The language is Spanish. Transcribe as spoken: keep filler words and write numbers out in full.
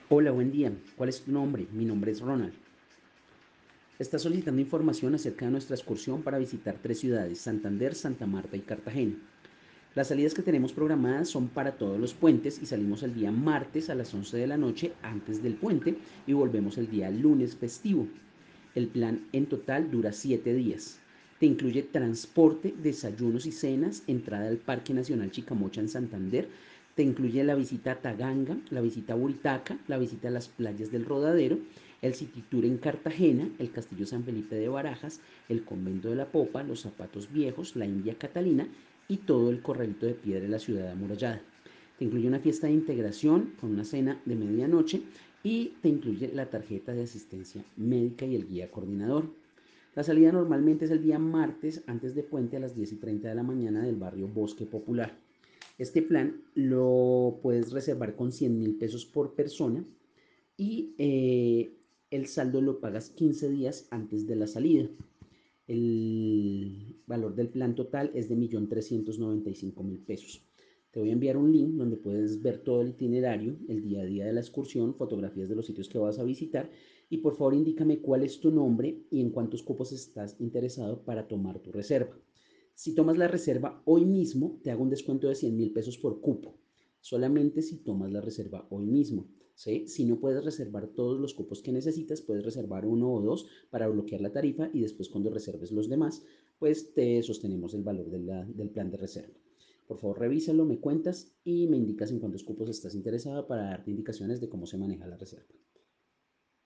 Hola, buen día. ¿Cuál es tu nombre? Mi nombre es Ronald. Estás solicitando información acerca de nuestra excursión para visitar tres ciudades, Santander, Santa Marta y Cartagena. Las salidas que tenemos programadas son para todos los puentes y salimos el día martes a las once de la noche antes del puente y volvemos el día lunes festivo. El plan en total dura siete días. Te incluye transporte, desayunos y cenas, entrada al Parque Nacional Chicamocha en Santander. Te incluye la visita a Taganga, la visita a Buritaca, la visita a las playas del Rodadero, el City Tour en Cartagena, el Castillo San Felipe de Barajas, el Convento de la Popa, los Zapatos Viejos, la India Catalina y todo el corralito de piedra de la ciudad amurallada. Te incluye una fiesta de integración con una cena de medianoche y te incluye la tarjeta de asistencia médica y el guía coordinador. La salida normalmente es el día martes antes de puente a las diez y treinta de la mañana del barrio Bosque Popular. Este plan lo puedes reservar con cien mil pesos por persona y eh, el saldo lo pagas quince días antes de la salida. El valor del plan total es de un millón trescientos noventa y cinco mil pesos. Te voy a enviar un link donde puedes ver todo el itinerario, el día a día de la excursión, fotografías de los sitios que vas a visitar y por favor indícame cuál es tu nombre y en cuántos cupos estás interesado para tomar tu reserva. Si tomas la reserva hoy mismo, te hago un descuento de cien mil pesos por cupo. Solamente si tomas la reserva hoy mismo. ¿Sí? Si no puedes reservar todos los cupos que necesitas, puedes reservar uno o dos para bloquear la tarifa y después cuando reserves los demás, pues te sostenemos el valor de la, del plan de reserva. Por favor, revísalo, me cuentas y me indicas en cuántos cupos estás interesada para darte indicaciones de cómo se maneja la reserva.